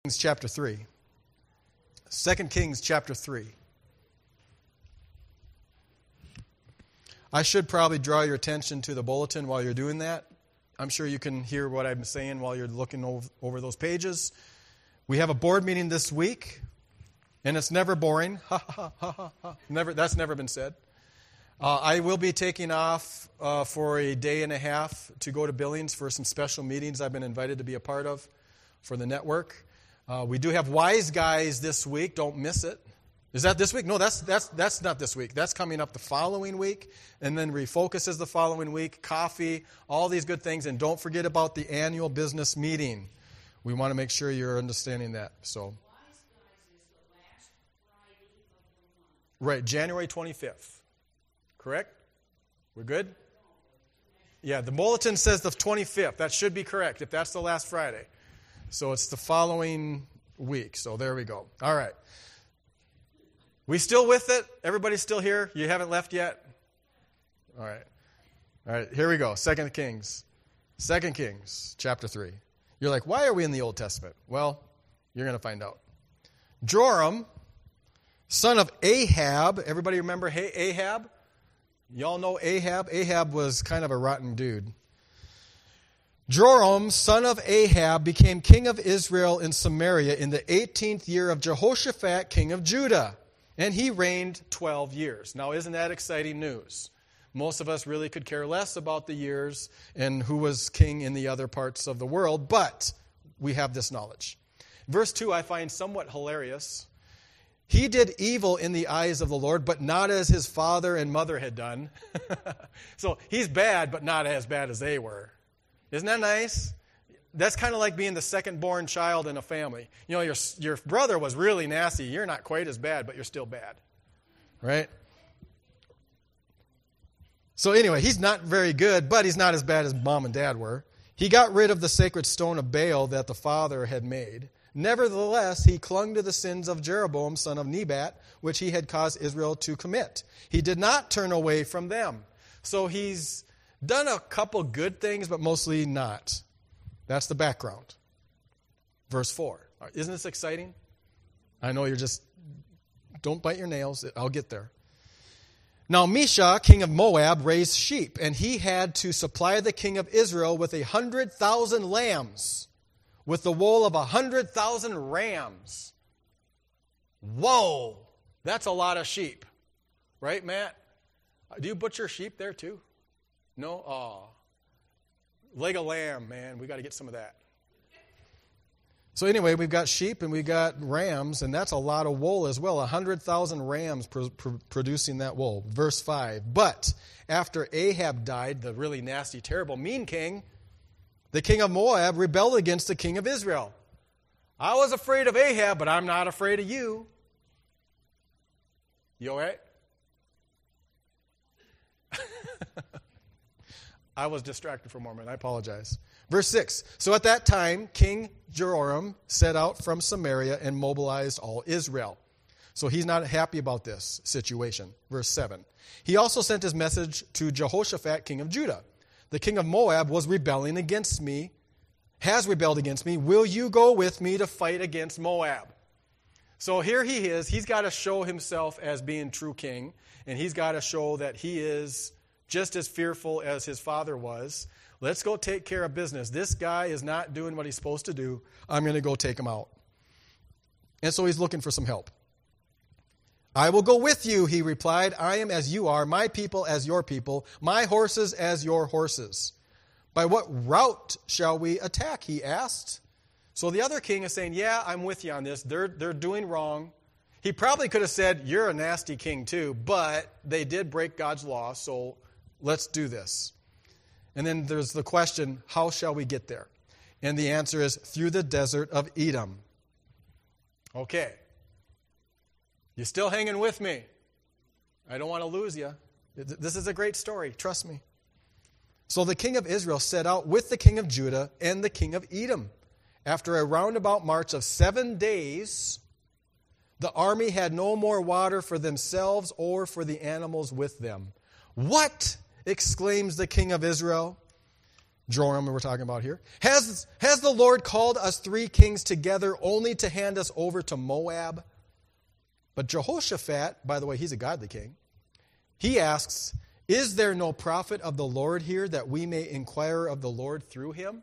Chapter 3. 2 Kings chapter 3. I should probably draw your attention to the bulletin while you're doing that. I'm sure you can hear what I'm saying while you're looking over those pages. We have a board meeting this week, and it's never boring. That's never been said. I will be taking off for a day and a half to go to Billings for some special meetings I've been invited to be a part of for the network. We do have Wise Guys this week. Don't miss it. Is that this week? No, that's not this week. That's coming up the following week. And then Refocus is the following week. Coffee, all these good things. And don't forget about the annual business meeting. We want to make sure you're understanding that. So, Wise Guys is the last Friday of the month. Right, January 25th. Correct? We're good? Yeah, the bulletin says the 25th. That should be correct if that's the last Friday. So it's the following week. So there we go. All right. We still with it? Everybody's still here? You haven't left yet? All right. All right, here we go. 2 Kings. 2 Kings, chapter 3. You're like, why are we in the Old Testament? Well, you're going to find out. Joram, son of Ahab. Everybody remember Ahab? Y'all know Ahab? Ahab was kind of a rotten dude. Joram, son of Ahab, became king of Israel in Samaria in the 18th year of Jehoshaphat, king of Judah. And he reigned 12 years. Now, isn't that exciting news? Most of us really could care less about the years and who was king in the other parts of the world, but we have this knowledge. Verse 2 I find somewhat hilarious. He did evil in the eyes of the Lord, but not as his father and mother had done. So he's bad, but not as bad as they were. Isn't that nice? That's kind of like being the second-born child in a family. You know, your brother was really nasty. You're not quite as bad, but you're still bad. Right? So anyway, he's not very good, but he's not as bad as mom and dad were. He got rid of the sacred stone of Baal that the father had made. Nevertheless, he clung to the sins of Jeroboam, son of Nebat, which he had caused Israel to commit. He did not turn away from them. So he's done a couple good things, but mostly not. That's the background. Verse 4. Isn't this exciting? I know you're just, don't bite your nails. I'll get there. Now Mesha, king of Moab, raised sheep, and he had to supply the king of Israel with 100,000 lambs, with the wool of 100,000 rams. Whoa! That's a lot of sheep. Right, Matt? Do you butcher sheep there too? No? Aw. Leg of lamb, man. We got to get some of that. So anyway, we've got sheep and we've got rams, and that's a lot of wool as well. 100,000 rams producing that wool. Verse 5. But after Ahab died, the really nasty, terrible, mean king, the king of Moab rebelled against the king of Israel. I was afraid of Ahab, but I'm not afraid of you. You all right? I was distracted for a moment. I apologize. Verse 6. So at that time, King Joram set out from Samaria and mobilized all Israel. So he's not happy about this situation. Verse 7. He also sent his message to Jehoshaphat, king of Judah. The king of Moab was rebelling against me, has rebelled against me. Will you go with me to fight against Moab? So here he is. He's got to show himself as being true king, and he's got to show that he is just as fearful as his father was. Let's go take care of business. This guy is not doing what he's supposed to do. I'm going to go take him out. And so he's looking for some help. I will go with you, he replied. I am as you are, my people as your people, my horses as your horses. By what route shall we attack, he asked. So the other king is saying, yeah, I'm with you on this. They're doing wrong. He probably could have said, you're a nasty king too, but they did break God's law, so let's do this. And then there's the question, how shall we get there? And the answer is through the desert of Edom. Okay. You still hanging with me? I don't want to lose you. This is a great story. Trust me. So the king of Israel set out with the king of Judah and the king of Edom. After a roundabout march of 7 days, the army had no more water for themselves or for the animals with them. What? Exclaims the king of Israel. Joram we're talking about here. Has the Lord called us 3 kings together only to hand us over to Moab? But Jehoshaphat, by the way, he's a godly king. He asks, is there no prophet of the Lord here that we may inquire of the Lord through him?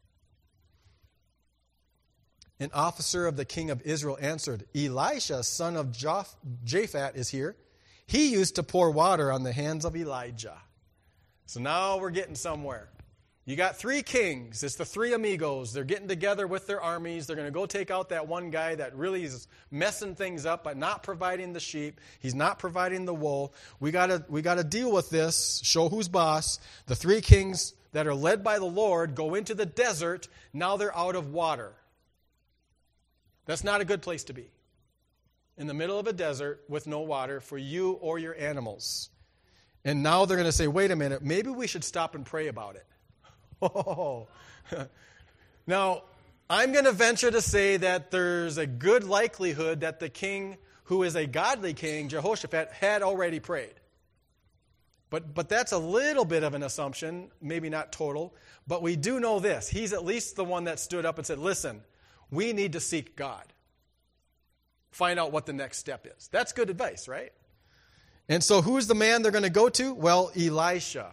An officer of the king of Israel answered, Elisha, son of Japhat, is here. He used to pour water on the hands of Elijah. So now we're getting somewhere. You got 3 kings. It's the 3 amigos. They're getting together with their armies. They're going to go take out that one guy that really is messing things up by not providing the sheep. He's not providing the wool. We got to deal with this, show who's boss. The 3 kings that are led by the Lord go into the desert. Now they're out of water. That's not a good place to be. In the middle of a desert with no water for you or your animals. And now they're going to say, wait a minute, maybe we should stop and pray about it. Oh. Now, I'm going to venture to say that there's a good likelihood that the king, who is a godly king, Jehoshaphat, had already prayed. But that's a little bit of an assumption, maybe not total. But we do know this. He's at least the one that stood up and said, listen, we need to seek God. Find out what the next step is. That's good advice, right? And so who's the man they're going to go to? Well, Elisha.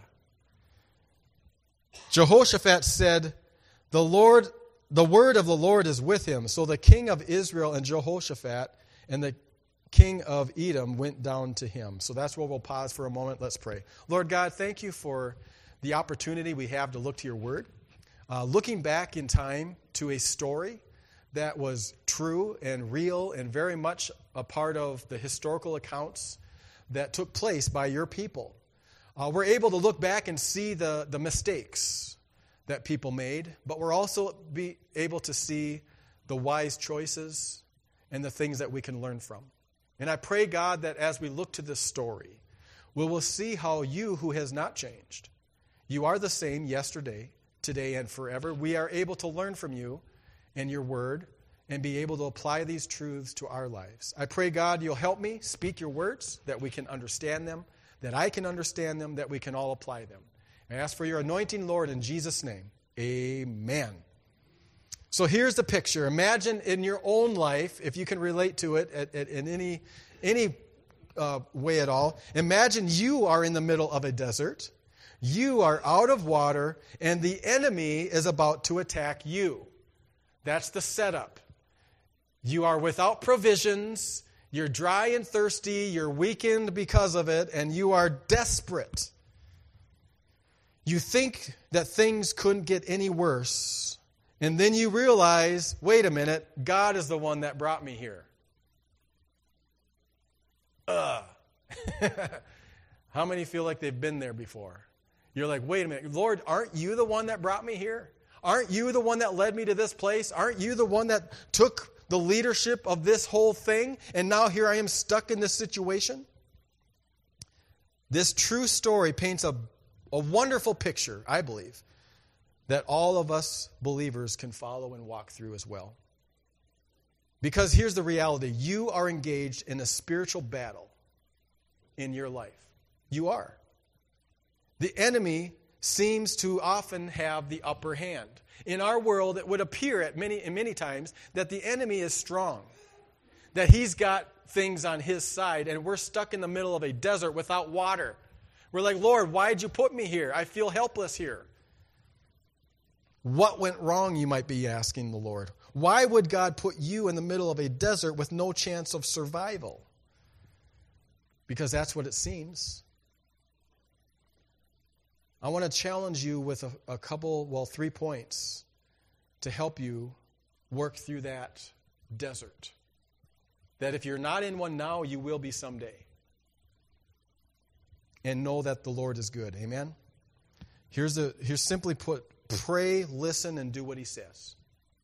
Jehoshaphat said, the word of the Lord is with him. So the king of Israel and Jehoshaphat and the king of Edom went down to him. So that's where we'll pause for a moment. Let's pray. Lord God, thank you for the opportunity we have to look to your word. Looking back in time to a story that was true and real and very much a part of the historical accounts that took place by your people. We're able to look back and see the mistakes that people made, but we're also able to see the wise choices and the things that we can learn from. And I pray, God, that as we look to this story, we will see how you, who has not changed, you are the same yesterday, today, and forever. We are able to learn from you and your word and be able to apply these truths to our lives. I pray, God, you'll help me speak your words, that we can understand them, that I can understand them, that we can all apply them. I ask for your anointing, Lord, in Jesus' name. Amen. So here's the picture. Imagine in your own life, if you can relate to it in any way at all, imagine you are in the middle of a desert, you are out of water, and the enemy is about to attack you. That's the setup. You are without provisions, you're dry and thirsty, you're weakened because of it, and you are desperate. You think that things couldn't get any worse, and then you realize, wait a minute, God is the one that brought me here. How many feel like they've been there before? You're like, wait a minute, Lord, aren't you the one that brought me here? Aren't you the one that led me to this place? Aren't you the one that took the leadership of this whole thing? And now here I am stuck in this situation? This true story paints a wonderful picture, I believe, that all of us believers can follow and walk through as well. Because here's the reality. You are engaged in a spiritual battle in your life. You are. The enemy seems to often have the upper hand. In our world, it would appear at many times that the enemy is strong, that he's got things on his side, and we're stuck in the middle of a desert without water. We're like, Lord, why'd you put me here? I feel helpless here. What went wrong, you might be asking the Lord? Why would God put you in the middle of a desert with no chance of survival? Because that's what it seems. I want to challenge you with a couple, 3 points to help you work through that desert. That if you're not in one now, you will be someday. And know that the Lord is good. Amen? Here's simply put, pray, listen, and do what he says.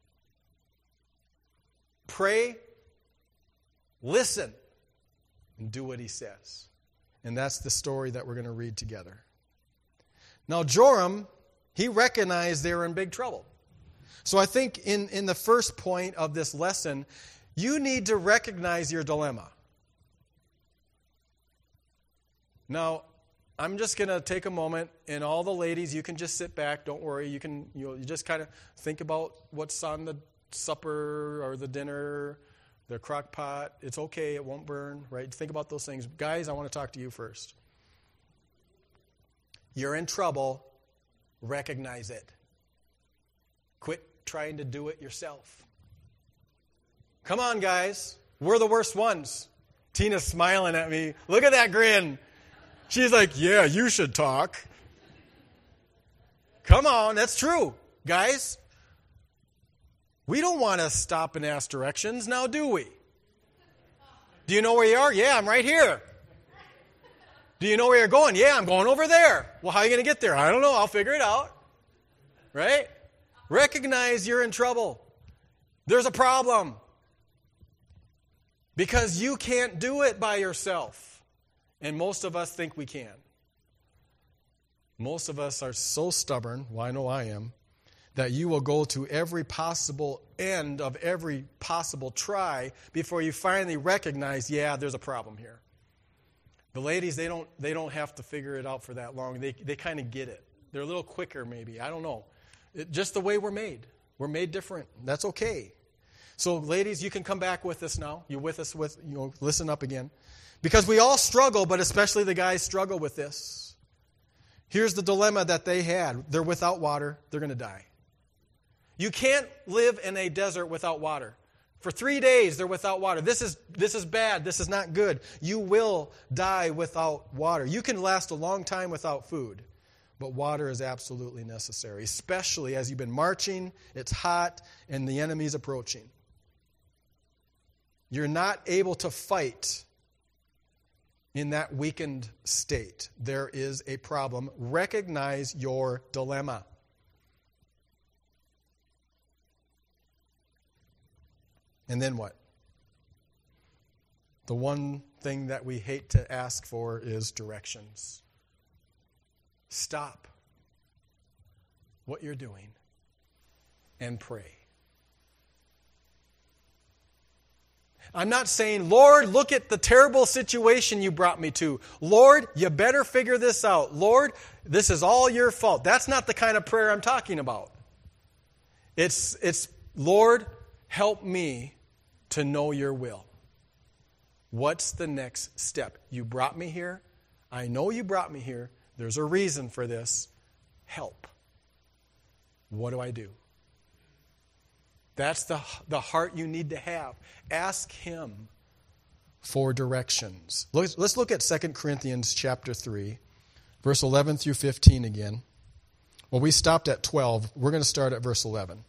Pray, listen, and do what he says. And that's the story that we're going to read together. Now, Joram, he recognized they were in big trouble. So I think in the first point of this lesson, you need to recognize your dilemma. Now, I'm just going to take a moment, and all the ladies, you can just sit back. Don't worry. You just kind of think about what's on the supper or the dinner, the crock pot. It's okay. It won't burn, right? Think about those things. Guys, I want to talk to you first. You're in trouble. Recognize it. Quit trying to do it yourself. Come on, guys. We're the worst ones. Tina's smiling at me. Look at that grin. She's like, yeah, you should talk. Come on, that's true. Guys, we don't want to stop and ask directions now, do we? Do you know where you are? Yeah, I'm right here. Do you know where you're going? Yeah, I'm going over there. Well, how are you going to get there? I don't know. I'll figure it out. Right? Recognize you're in trouble. There's a problem. Because you can't do it by yourself. And most of us think we can. Most of us are so stubborn, well, I know I am, that you will go to every possible end of every possible try before you finally recognize, yeah, there's a problem here. The ladies, they don't have to figure it out for that long. They kind of get it. They're a little quicker maybe. I don't know. Just the way we're made. We're made different. That's okay. So ladies, you can come back with us now. You're with us listen up again. Because we all struggle, but especially the guys struggle with this. Here's the dilemma that they had. They're without water. They're going to die. You can't live in a desert without water. For 3 days, they're without water. This is bad. This is not good. You will die without water. You can last a long time without food. But water is absolutely necessary, especially as you've been marching, it's hot, and the enemy's approaching. You're not able to fight in that weakened state. There is a problem. Recognize your dilemma. And then what? The one thing that we hate to ask for is directions. Stop what you're doing and pray. I'm not saying, Lord, look at the terrible situation you brought me to. Lord, you better figure this out. Lord, this is all your fault. That's not the kind of prayer I'm talking about. It's Lord, help me to know your will. What's the next step? You brought me here. I know you brought me here. There's a reason for this. Help. What do I do? That's the heart you need to have. Ask Him for directions. Let's look at 2 Corinthians chapter 3, verse 11 through 15 again. Well, we stopped at 12. We're going to start at verse 11.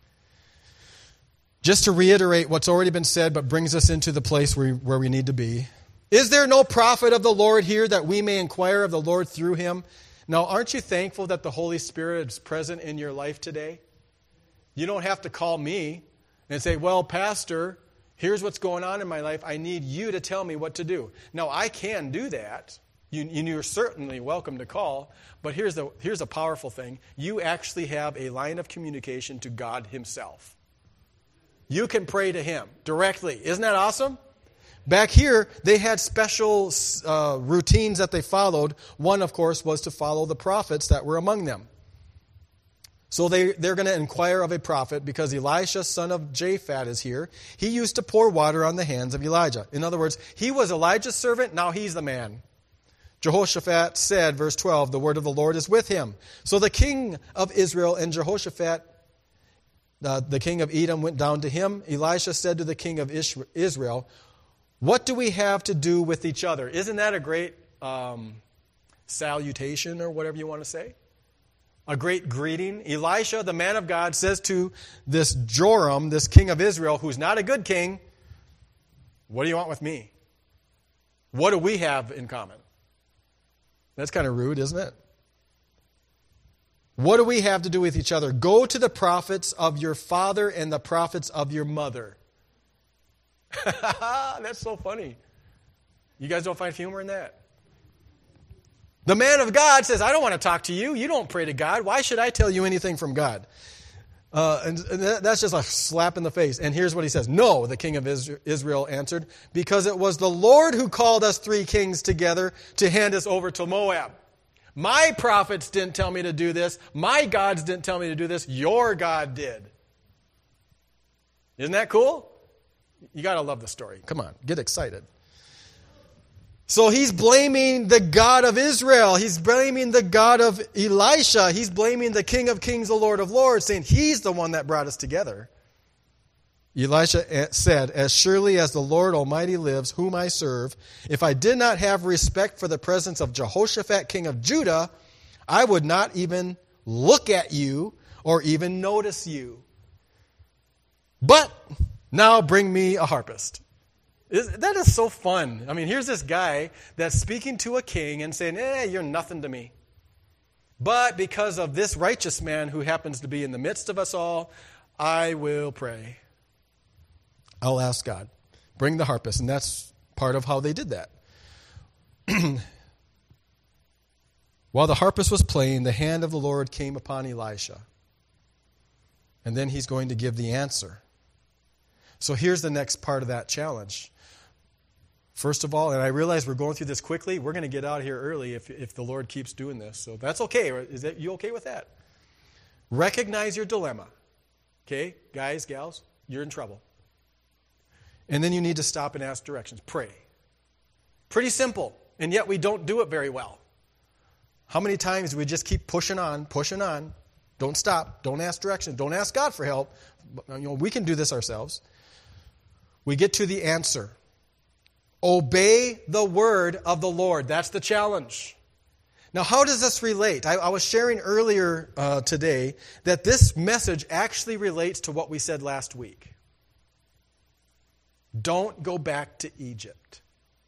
Just to reiterate what's already been said, but brings us into the place where we need to be. Is there no prophet of the Lord here that we may inquire of the Lord through him? Now, aren't you thankful that the Holy Spirit is present in your life today? You don't have to call me and say, well, Pastor, here's what's going on in my life. I need you to tell me what to do. Now, I can do that. You're certainly welcome to call. But here's a powerful thing. You actually have a line of communication to God Himself. You can pray to Him directly. Isn't that awesome? Back here, they had special routines that they followed. One, of course, was to follow the prophets that were among them. So they're going to inquire of a prophet because Elisha, son of Japhat, is here. He used to pour water on the hands of Elijah. In other words, he was Elijah's servant, now he's the man. Jehoshaphat said, verse 12, the word of the Lord is with him. So the king of Israel and Jehoshaphat, the king of Edom, went down to him. Elisha said to the king of Israel, what do we have to do with each other? Isn't that a great salutation or whatever you want to say? A great greeting. Elisha, the man of God, says to this Joram, this king of Israel, who's not a good king, what do you want with me? What do we have in common? That's kind of rude, isn't it? What do we have to do with each other? Go to the prophets of your father and the prophets of your mother. That's so funny. You guys don't find humor in that? The man of God says, I don't want to talk to you. You don't pray to God. Why should I tell you anything from God? And that's just a slap in the face. And here's what he says. No, the king of Israel answered, because it was the Lord who called us 3 kings together to hand us over to Moab. My prophets didn't tell me to do this. My gods didn't tell me to do this. Your God did. Isn't that cool? You got to love the story. Come on, get excited. So he's blaming the God of Israel. He's blaming the God of Elisha. He's blaming the King of Kings, the Lord of Lords, saying he's the one that brought us together. Elisha said, as surely as the Lord Almighty lives, whom I serve, if I did not have respect for the presence of Jehoshaphat, king of Judah, I would not even look at you or even notice you. But now bring me a harpist. That is so fun. I mean, here's this guy that's speaking to a king and saying, you're nothing to me. But because of this righteous man who happens to be in the midst of us all, I will pray. I'll ask God, bring the harpist. And that's part of how they did that. While the harpist was playing, the hand of the Lord came upon Elisha. And then he's going to give the answer. So here's the next part of that challenge. First of all, and I realize we're going through this quickly, we're going to get out of here early if the Lord keeps doing this. So that's okay. Is that you okay with that? Recognize your dilemma. Okay, guys, gals, you're in trouble. And then you need to stop and ask directions. Pray. Pretty simple, and yet we don't do it very well. How many times do we just keep pushing on? Don't stop. Don't ask directions. Don't ask God for help. We can do this ourselves. We get to the answer. Obey the word of the Lord. That's the challenge. Now, how does this relate? I was sharing earlier today that this message actually relates to what we said last week. Don't go back to Egypt.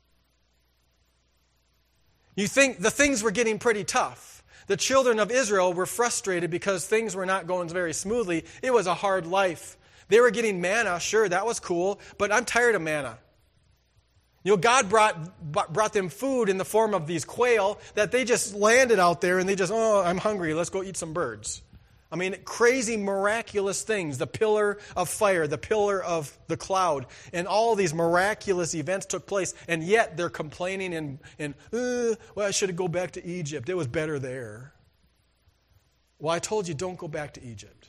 You think the things were getting pretty tough. The children of Israel were frustrated because things were not going very smoothly. It was a hard life. They were getting manna, sure, that was cool, but I'm tired of manna. God brought them food in the form of these quail that they just landed out there and they just, I'm hungry, let's go eat some birds. I mean, crazy, miraculous things. The pillar of fire, the pillar of the cloud, and all these miraculous events took place, and yet they're complaining I should go back to Egypt. It was better there. Well, I told you, don't go back to Egypt.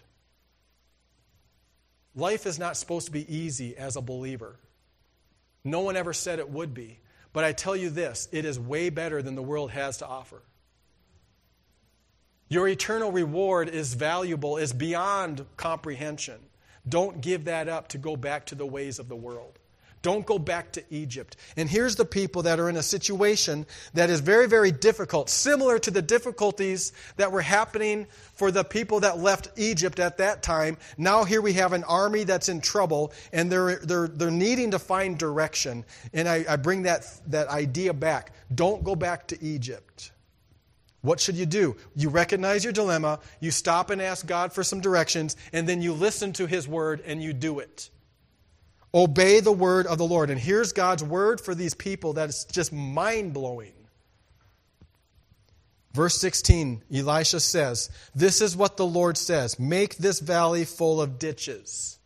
Life is not supposed to be easy as a believer. No one ever said it would be. But I tell you this, it is way better than the world has to offer. Your eternal reward is valuable, is beyond comprehension. Don't give that up to go back to the ways of the world. Don't go back to Egypt. And here's the people that are in a situation that is very, very difficult, similar to the difficulties that were happening for the people that left Egypt at that time. Now here we have an army that's in trouble, and they're needing to find direction. And I bring that idea back. Don't go back to Egypt. What should you do? You recognize your dilemma, you stop and ask God for some directions, and then you listen to His word and you do it. Obey the word of the Lord. And here's God's word for these people that is just mind-blowing. Verse 16, Elisha says, this is what the Lord says, make this valley full of ditches.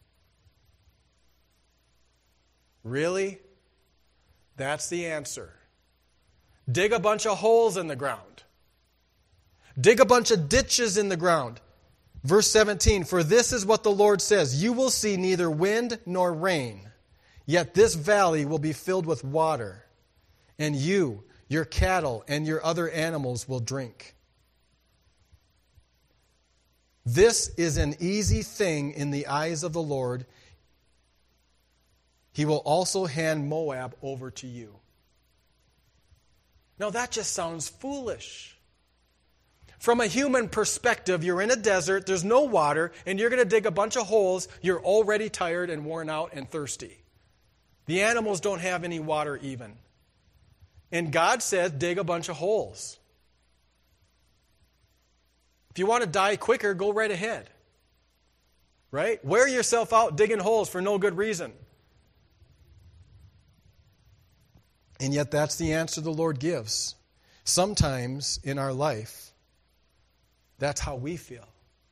Really? That's the answer. Dig a bunch of holes in the ground. Dig a bunch of ditches in the ground. Verse 17, for this is what the Lord says, you will see neither wind nor rain, yet this valley will be filled with water, and you, your cattle, and your other animals will drink. This is an easy thing in the eyes of the Lord. He will also hand Moab over to you. Now that just sounds foolish. From a human perspective, you're in a desert, there's no water, and you're going to dig a bunch of holes. You're already tired and worn out and thirsty. The animals don't have any water even. And God says, dig a bunch of holes. If you want to die quicker, go right ahead. Right? Wear yourself out digging holes for no good reason. And yet that's the answer the Lord gives. Sometimes in our life, that's how we feel.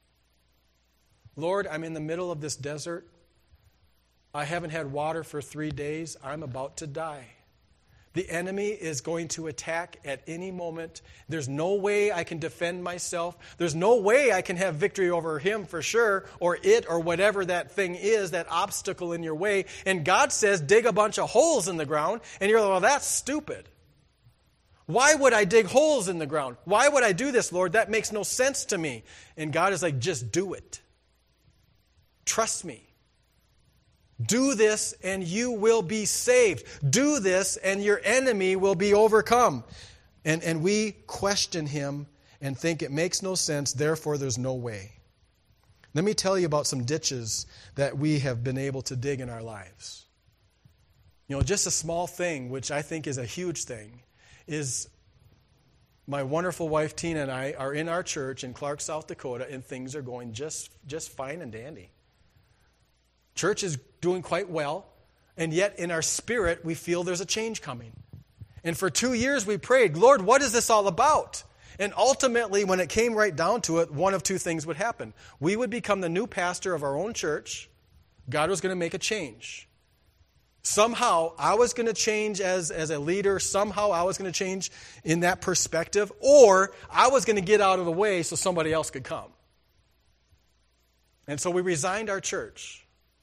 Lord, I'm in the middle of this desert. I haven't had water for 3 days. I'm about to die. The enemy is going to attack at any moment. There's no way I can defend myself. There's no way I can have victory over him for sure, or it, or whatever that thing is, that obstacle in your way. And God says, dig a bunch of holes in the ground. And you're like, well, that's stupid. Why would I dig holes in the ground? Why would I do this, Lord? That makes no sense to me. And God is like, just do it. Trust me. Do this and you will be saved. Do this and your enemy will be overcome. And we question him and think it makes no sense, therefore there's no way. Let me tell you about some ditches that we have been able to dig in our lives. Just a small thing, which I think is a huge thing, is my wonderful wife Tina and I are in our church in Clark, South Dakota, and things are going just fine and dandy. Church is doing quite well, and yet in our spirit we feel there's a change coming. And for 2 years we prayed, Lord, what is this all about? And ultimately, when it came right down to it, one of two things would happen. We would become the new pastor of our own church. God was going to make a change. Somehow I was going to change as a leader. Somehow I was going to change in that perspective. Or I was going to get out of the way so somebody else could come. And so we resigned our church.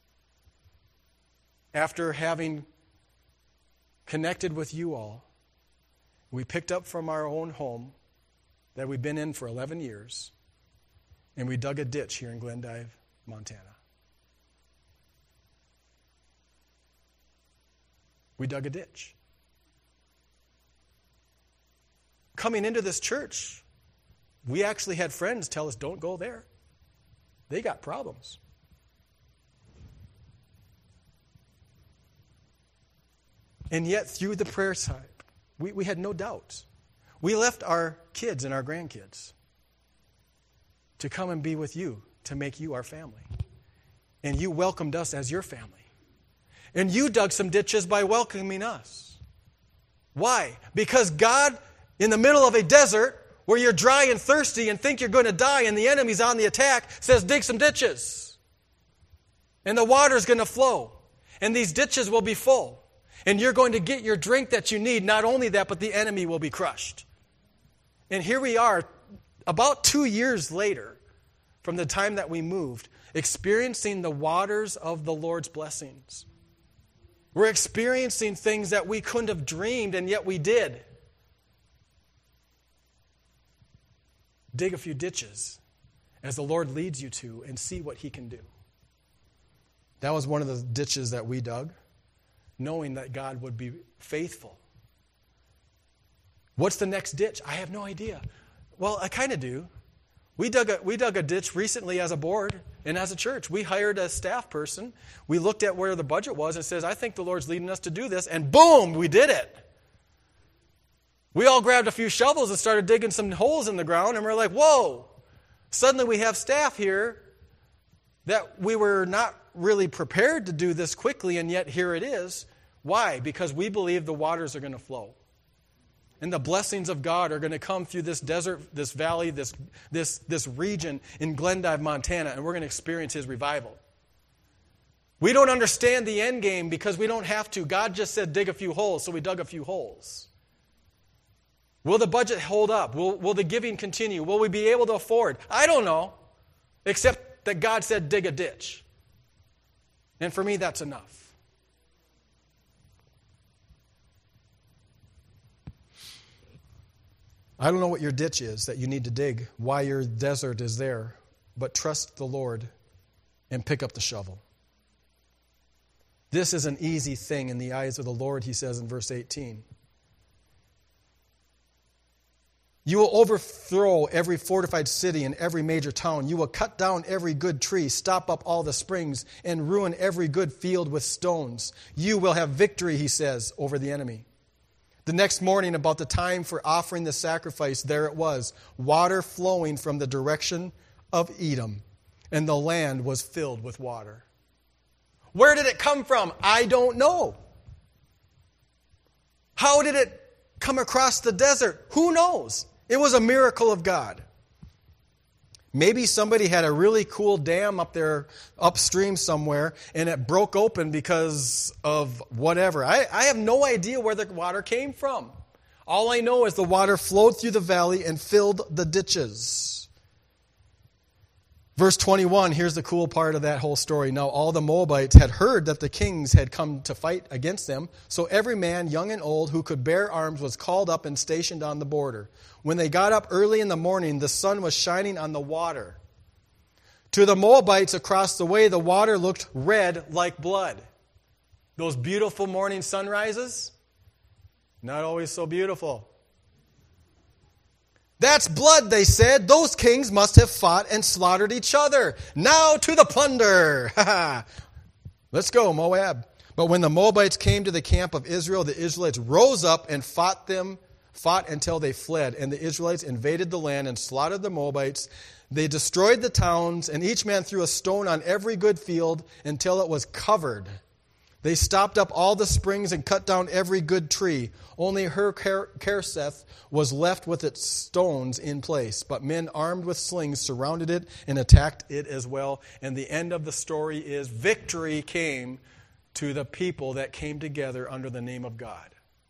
After having connected with you all, we picked up from our own home that we've been in for 11 years, and we dug a ditch here in Glendive, Montana. We dug a ditch. Coming into this church, we actually had friends tell us, don't go there. They got problems. And yet, through the prayer time, we had no doubts. We left our kids and our grandkids to come and be with you, to make you our family. And you welcomed us as your family. And you dug some ditches by welcoming us. Why? Because God, in the middle of a desert, where you're dry and thirsty and think you're going to die and the enemy's on the attack, says dig some ditches. And the water's going to flow. And these ditches will be full. And you're going to get your drink that you need. Not only that, but the enemy will be crushed. And here we are, about 2 years later, from the time that we moved, experiencing the waters of the Lord's blessings. We're experiencing things that we couldn't have dreamed, and yet we did. Dig a few ditches as the Lord leads you to and see what he can do. That was one of the ditches that we dug, knowing that God would be faithful. What's the next ditch? I have no idea. Well, I kind of do. We dug a ditch recently as a board and as a church. We hired a staff person. We looked at where the budget was and says, I think the Lord's leading us to do this. And boom, we did it. We all grabbed a few shovels and started digging some holes in the ground. And we're like, whoa. Suddenly we have staff here that we were not really prepared to do this quickly, and yet here it is. Why? Because we believe the waters are going to flow. And the blessings of God are going to come through this desert, this valley, this region in Glendive, Montana, and we're going to experience his revival. We don't understand the end game because we don't have to. God just said dig a few holes, so we dug a few holes. Will the budget hold up? Will the giving continue? Will we be able to afford? I don't know, except that God said dig a ditch. And for me, that's enough. I don't know what your ditch is that you need to dig, why your desert is there, but trust the Lord and pick up the shovel. This is an easy thing in the eyes of the Lord, he says in verse 18. You will overthrow every fortified city and every major town. You will cut down every good tree, stop up all the springs, and ruin every good field with stones. You will have victory, he says, over the enemy. The next morning, about the time for offering the sacrifice, there it was, water flowing from the direction of Edom, and the land was filled with water. Where did it come from? I don't know. How did it come across the desert? Who knows? It was a miracle of God. Maybe somebody had a really cool dam up there upstream somewhere and it broke open because of whatever. I have no idea where the water came from. All I know is the water flowed through the valley and filled the ditches. Verse 21, here's the cool part of that whole story. Now all the Moabites had heard that the kings had come to fight against them, so every man, young and old, who could bear arms was called up and stationed on the border. When they got up early in the morning, the sun was shining on the water. To the Moabites across the way, the water looked red like blood. Those beautiful morning sunrises, not always so beautiful. That's blood, they said. Those kings must have fought and slaughtered each other. Now to the plunder. Let's go, Moab. But when the Moabites came to the camp of Israel, the Israelites rose up and fought until they fled. And the Israelites invaded the land and slaughtered the Moabites. They destroyed the towns, and each man threw a stone on every good field until it was covered. They stopped up all the springs and cut down every good tree. Only Kereseth was left with its stones in place. But men armed with slings surrounded it and attacked it as well. And the end of the story is victory came to the people that came together under the name of God.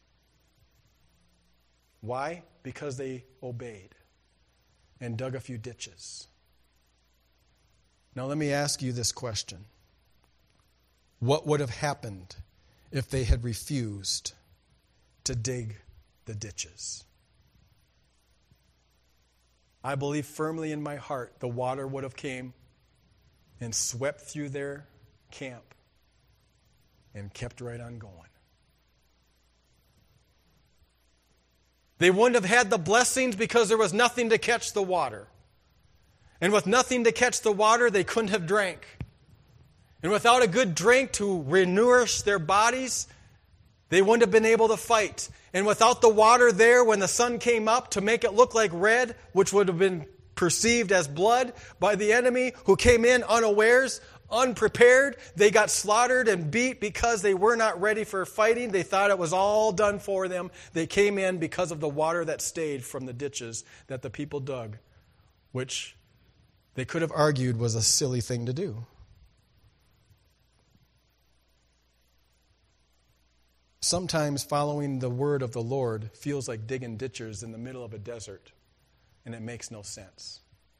Why? Because they obeyed and dug a few ditches. Now let me ask you this question. What would have happened if they had refused to dig the ditches? I believe firmly in my heart the water would have came and swept through their camp and kept right on going. They wouldn't have had the blessings because there was nothing to catch the water. And with nothing to catch the water, they couldn't have drank. And without a good drink to renourish their bodies, they wouldn't have been able to fight. And without the water there when the sun came up to make it look like red, which would have been perceived as blood by the enemy who came in unawares, unprepared, they got slaughtered and beat because they were not ready for fighting. They thought it was all done for them. They came in because of the water that stayed from the ditches that the people dug, which they could have argued was a silly thing to do. Sometimes following the word of the Lord feels like digging ditches in the middle of a desert, and it makes no sense.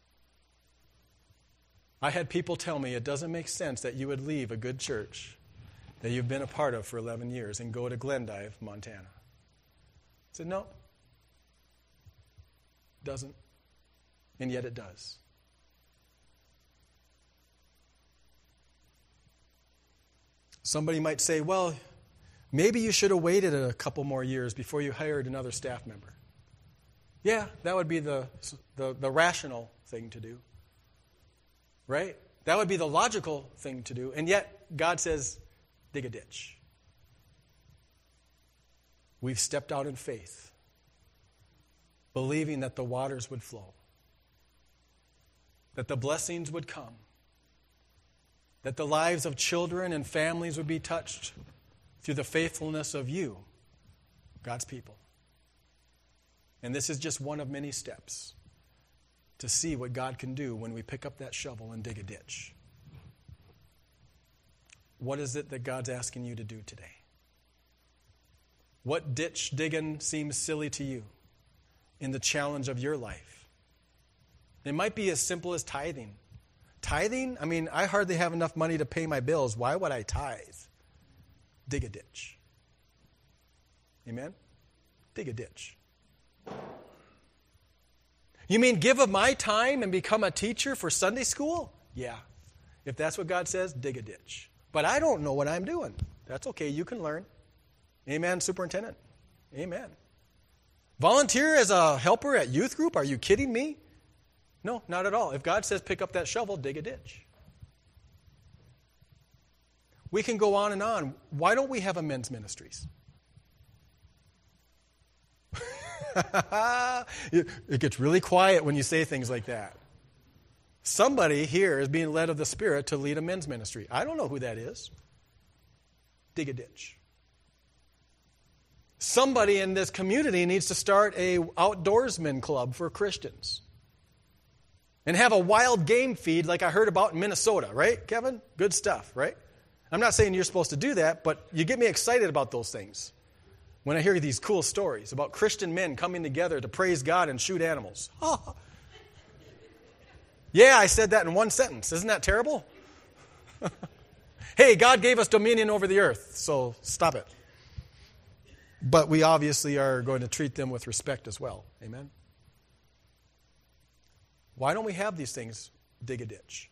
I had people tell me it doesn't make sense that you would leave a good church that you've been a part of for 11 years and go to Glendive, Montana. I said, no, it doesn't, and yet it does. Somebody might say, well, maybe you should have waited a couple more years before you hired another staff member. Yeah, that would be the rational thing to do. Right? That would be the logical thing to do. And yet, God says, dig a ditch. We've stepped out in faith, believing that the waters would flow, that the blessings would come, that the lives of children and families would be touched through the faithfulness of you, God's people. And this is just one of many steps to see what God can do when we pick up that shovel and dig a ditch. What is it that God's asking you to do today? What ditch digging seems silly to you in the challenge of your life? It might be as simple as tithing. Tithing? I mean, I hardly have enough money to pay my bills. Why would I tithe? Dig a ditch. Amen? Dig a ditch. You mean give of my time and become a teacher for Sunday school? Yeah. If that's what God says, dig a ditch. But I don't know what I'm doing. That's okay. You can learn. Amen, superintendent. Amen. Volunteer as a helper at youth group? Are you kidding me? No, not at all. If God says pick up that shovel, dig a ditch. We can go on and on. Why don't we have a men's ministries? It gets really quiet when you say things like that. Somebody here is being led of the Spirit to lead a men's ministry. I don't know who that is. Dig a ditch. Somebody in this community needs to start a outdoorsman club for Christians. and have a wild game feed like I heard about in Minnesota, right, Kevin? Good stuff, right? I'm not saying you're supposed to do that, but you get me excited about those things when I hear these cool stories about Christian men coming together to praise God and shoot animals. Oh. Yeah, I said that in one sentence. Isn't that terrible? Hey, God gave us dominion over the earth, so stop it. But we obviously are going to treat them with respect as well. Amen? Why don't we have these things dig a ditch?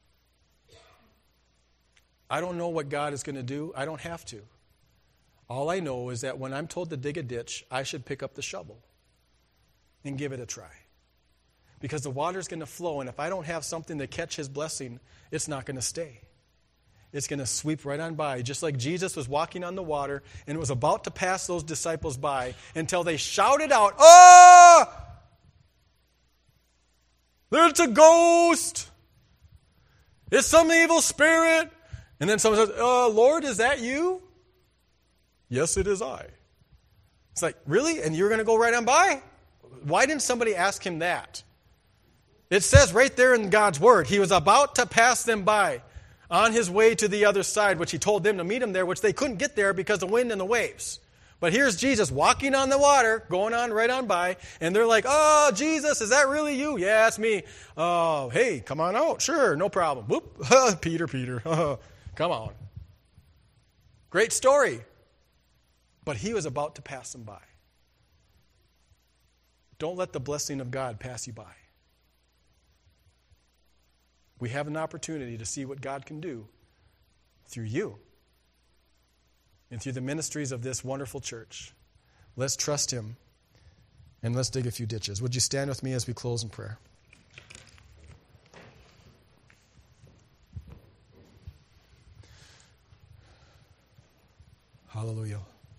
I don't know what God is going to do. I don't have to. All I know is that when I'm told to dig a ditch, I should pick up the shovel and give it a try. Because the water's going to flow, and if I don't have something to catch His blessing, it's not going to stay. It's going to sweep right on by, just like Jesus was walking on the water and was about to pass those disciples by until they shouted out, "Ah! There's a ghost! It's some evil spirit!" And then someone says, "Lord, is that you?" "Yes, it is I." It's like, really? And you're going to go right on by? Why didn't somebody ask him that? It says right there in God's Word, He was about to pass them by on His way to the other side, which He told them to meet Him there, which they couldn't get there because of the wind and the waves. But here's Jesus walking on the water, going on right on by, and they're like, "Oh, Jesus, is that really you?" "Yeah, it's me." "Oh, hey, come on out." "Sure, no problem." Whoop. Peter. Come on. Great story. But He was about to pass them by. Don't let the blessing of God pass you by. We have an opportunity to see what God can do through you and through the ministries of this wonderful church. Let's trust Him and let's dig a few ditches. Would you stand with me as we close in prayer? Hallelujah.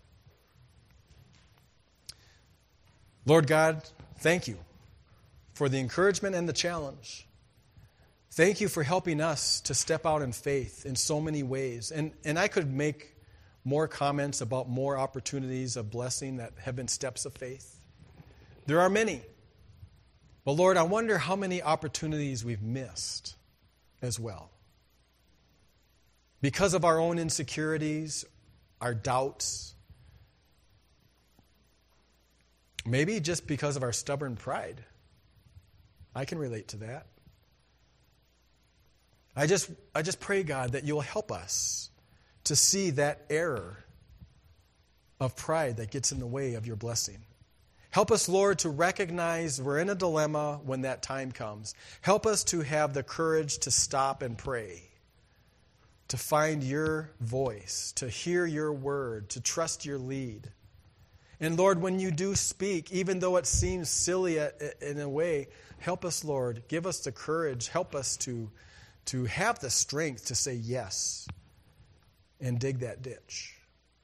Lord God, thank You for the encouragement and the challenge. Thank You for helping us to step out in faith in so many ways. And I could make more comments about more opportunities of blessing that have been steps of faith. There are many. But Lord, I wonder how many opportunities we've missed as well. Because of our own insecurities, our doubts, maybe just because of our stubborn pride. I can relate to that. I just pray, God, that You'll help us to see that error of pride that gets in the way of Your blessing. Help us, Lord, to recognize we're in a dilemma when that time comes. Help us to have the courage to stop and pray, to find Your voice, to hear Your word, to trust Your lead. And Lord, when You do speak, even though it seems silly in a way, help us, Lord. Give us the courage. Help us to have the strength to say yes and dig that ditch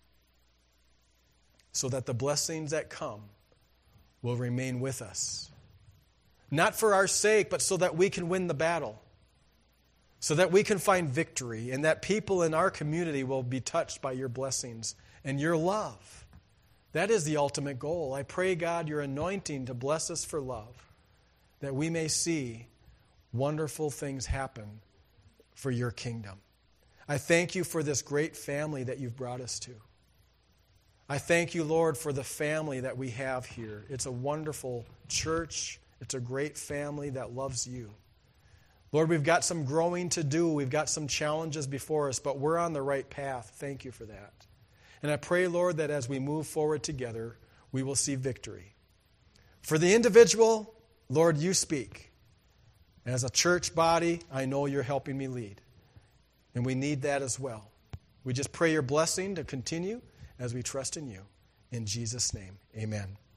so that the blessings that come will remain with us. Not for our sake, but so that we can win the battle, so that we can find victory, and that people in our community will be touched by Your blessings and Your love. That is the ultimate goal. I pray, God, Your anointing to bless us for love, that we may see wonderful things happen for Your kingdom. I thank You for this great family that You've brought us to. I thank You, Lord, for the family that we have here. It's a wonderful church. It's a great family that loves You. Lord, we've got some growing to do. We've got some challenges before us, but we're on the right path. Thank You for that. And I pray, Lord, that as we move forward together, we will see victory. For the individual, Lord, You speak. As a church body, I know You're helping me lead. And we need that as well. We just pray Your blessing to continue as we trust in You. In Jesus' name, amen.